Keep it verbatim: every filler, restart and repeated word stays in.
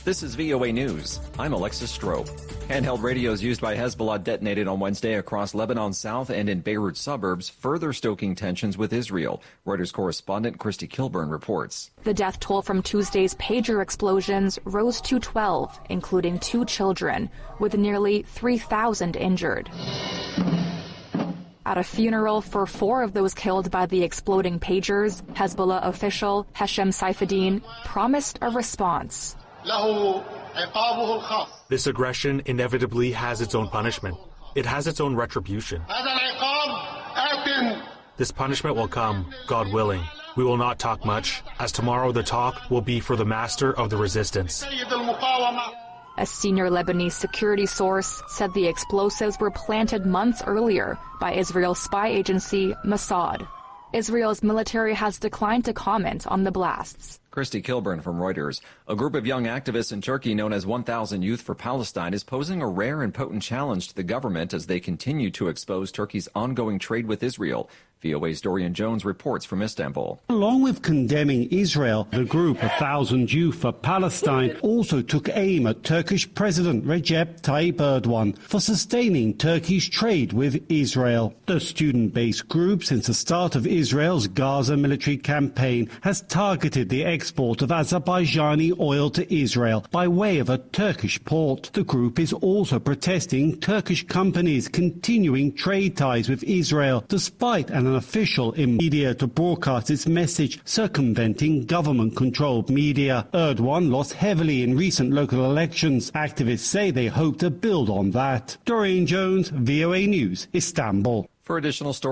This is V O A News. I'm Alexis Strope. Handheld radios used by Hezbollah detonated on Wednesday across Lebanon's south and in Beirut suburbs, further stoking tensions with Israel. Reuters correspondent Christy Kilburn reports. The death toll from Tuesday's pager explosions rose to twelve, including two children, with nearly three thousand injured. At a funeral for four of those killed by the exploding pagers, Hezbollah official Hashem Saifuddin promised a response. This aggression inevitably has its own punishment. It has its own retribution. This punishment will come, God willing. We will not talk much, as tomorrow the talk will be for the master of the resistance. A senior Lebanese security source said the explosives were planted months earlier by Israel's spy agency, Mossad. Israel's military has declined to comment on the blasts. Christy Kilburn from Reuters. A group of young activists in Turkey known as one thousand Youth for Palestine is posing a rare and potent challenge to the government as they continue to expose Turkey's ongoing trade with Israel. V O A's Dorian Jones reports from Istanbul. Along with condemning Israel, the group one thousand Youth for Palestine also took aim at Turkish President Recep Tayyip Erdogan for sustaining Turkey's trade with Israel. The student-based group, since the start of Israel's Gaza military campaign, has targeted the export of Azerbaijani oil to Israel by way of a Turkish port. The group is also protesting Turkish companies continuing trade ties with Israel, despite an official in media to broadcast its message circumventing government-controlled media. Erdogan lost heavily in recent local elections. Activists say they hope to build on that. Dorian Jones, V O A News, Istanbul. For additional stories